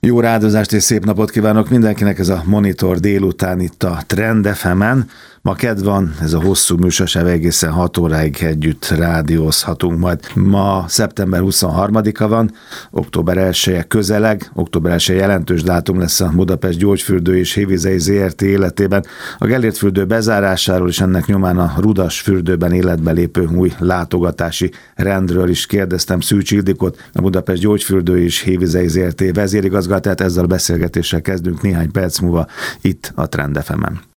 Jó rádozást és szép napot kívánok mindenkinek, ez a Monitor délután itt a Trend FM-en. Ma kedv van, ez a hosszú műsorsáv, egészen 6 óráig együtt rádiózhatunk majd. Ma szeptember 23-a van, október 1-e közeleg, október 1 jelentős dátum lesz a Budapest Gyógyfürdő és Hévizei ZRT életében. A Gellért fürdő bezárásáról és ennek nyomán a Rudas fürdőben életbe lépő új látogatási rendről is kérdeztem Szűcs Ildikót, a Budapest Gyógyfürdő és Hévizei ZRT vezérigazgatóját. Ezzel a beszélgetéssel kezdünk néhány perc múlva itt a Trend FM-en.